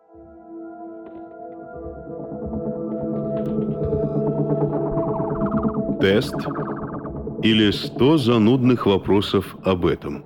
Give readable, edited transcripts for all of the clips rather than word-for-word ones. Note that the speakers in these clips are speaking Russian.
Тест или 100 занудных вопросов об этом.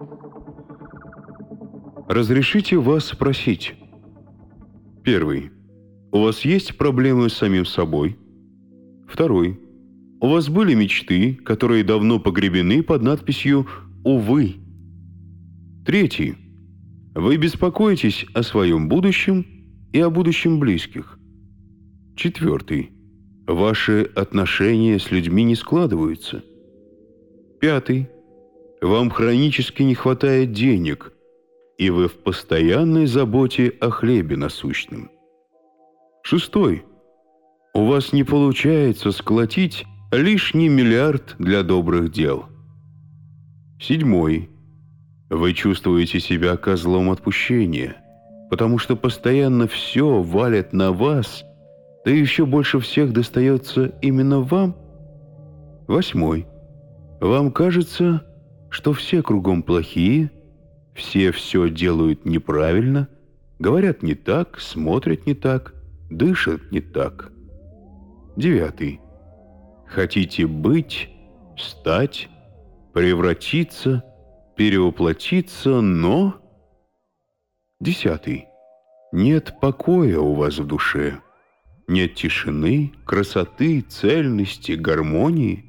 Разрешите вас спросить. Первый. У вас есть проблемы с самим собой? Второй. У вас были мечты, которые давно погребены под надписью «Увы». Третий. Вы беспокоитесь о своем будущем и о будущем близких. Четвертый. Ваши отношения с людьми не складываются. Пятый. Вам хронически не хватает денег, и вы в постоянной заботе о хлебе насущном. Шестой. У вас не получается сколотить лишний миллиард для добрых дел. Седьмой. Вы чувствуете себя козлом отпущения, потому что постоянно все валят на вас, да еще больше всех достается именно вам. Восьмой. Вам кажется, что все кругом плохие, все делают неправильно, говорят не так, смотрят не так, дышат не так. Девятый. Хотите быть, стать, превратиться, перевоплотиться, но... Десятый. Нет покоя у вас в душе. Нет тишины, красоты, цельности, гармонии.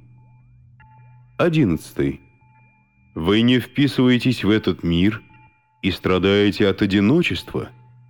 11. Вы не вписываетесь в этот мир и страдаете от одиночества.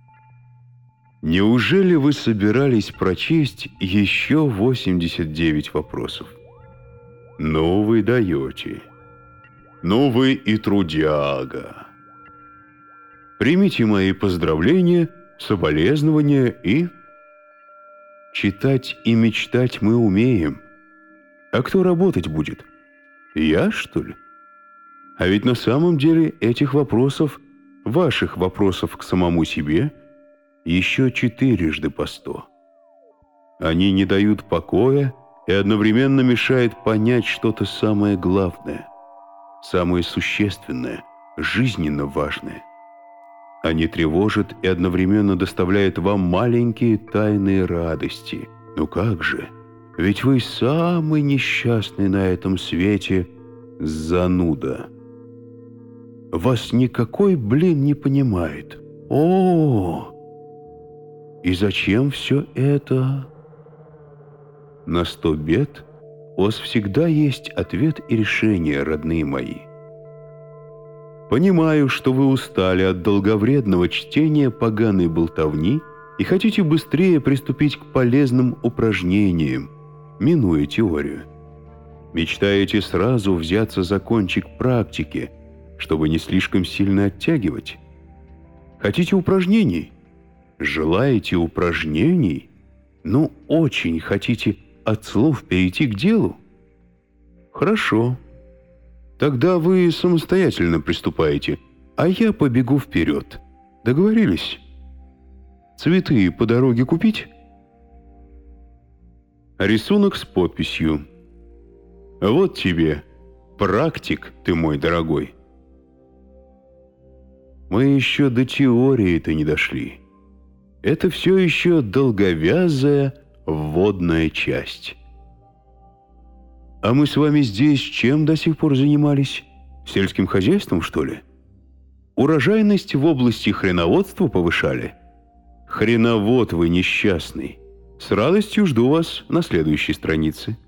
Неужели вы собирались прочесть еще 89 вопросов? Ну вы даете. Ну вы и трудяга. Примите мои поздравления, соболезнования и... Читать и мечтать мы умеем. А кто работать будет? Я, что ли? А ведь на самом деле этих вопросов, ваших вопросов к самому себе, еще 4 по 100. Они не дают покоя и одновременно мешают понять что-то самое главное, самое существенное, жизненно важное. Они тревожат и одновременно доставляют вам маленькие тайные радости. Ну как же? Ведь вы самый несчастный на этом свете зануда. Вас никакой не понимает. О! И зачем все это? На 100 бед у вас всегда есть ответ и решение, родные мои. Понимаю, что вы устали от долговредного чтения поганой болтовни и хотите быстрее приступить к полезным упражнениям, минуя теорию. Мечтаете сразу взяться за кончик практики, чтобы не слишком сильно оттягивать. Хотите упражнений? Желаете упражнений? Ну, очень хотите от слов перейти к делу? Хорошо. Тогда вы самостоятельно приступаете, а я побегу вперед. Договорились? Цветы по дороге купить? Рисунок с подписью. Вот тебе, практик ты мой дорогой. Мы еще до теории-то не дошли. Это все еще долговязая вводная часть. А мы с вами здесь чем до сих пор занимались? Сельским хозяйством, что ли? Урожайность в области хреноводства повышали? Хреновод вы несчастный. С радостью жду вас на следующей странице.